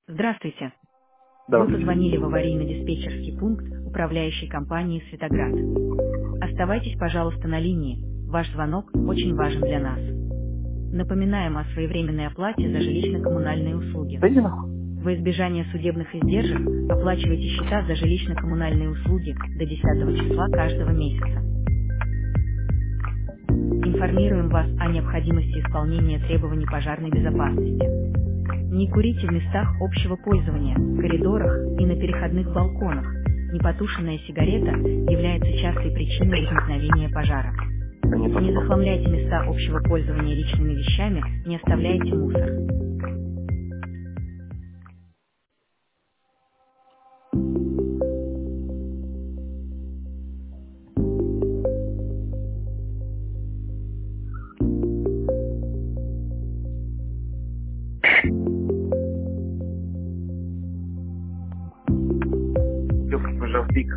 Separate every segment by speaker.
Speaker 1: Здравствуйте. Вы
Speaker 2: Да.
Speaker 1: позвонили в аварийно-диспетчерский пункт управляющей компании «Светоград». Оставайтесь, пожалуйста, на линии. Ваш звонок очень важен для нас. Напоминаем о своевременной оплате за жилищно-коммунальные услуги.
Speaker 2: Да иди нахуй.
Speaker 1: Во избежание судебных издержек оплачивайте счета за жилищно-коммунальные услуги до 10 числа каждого месяца. Информируем вас о необходимости исполнения требований пожарной безопасности. Не курите в местах общего пользования, коридорах и на переходных балконах. Непотушенная сигарета является частой причиной возникновения пожара.
Speaker 2: Они
Speaker 1: Не
Speaker 2: просто.
Speaker 1: захламляйте места общего пользования личными вещами, не оставляйте мусор.
Speaker 2: Ёлка, пожал пик.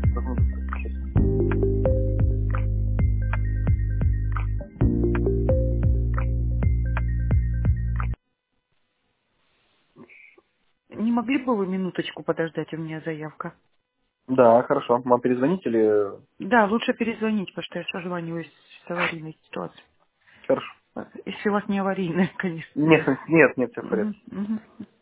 Speaker 1: Не могли бы вы минуточку подождать, у меня заявка?
Speaker 2: Да, хорошо. Вам перезвонить или...
Speaker 1: Да, лучше перезвонить, потому что я созваниваюсь с аварийной ситуацией.
Speaker 2: Хорошо.
Speaker 1: Если у вас не аварийная, конечно.
Speaker 2: Нет, нет, нет, все в порядке.
Speaker 1: Мгм, мгм.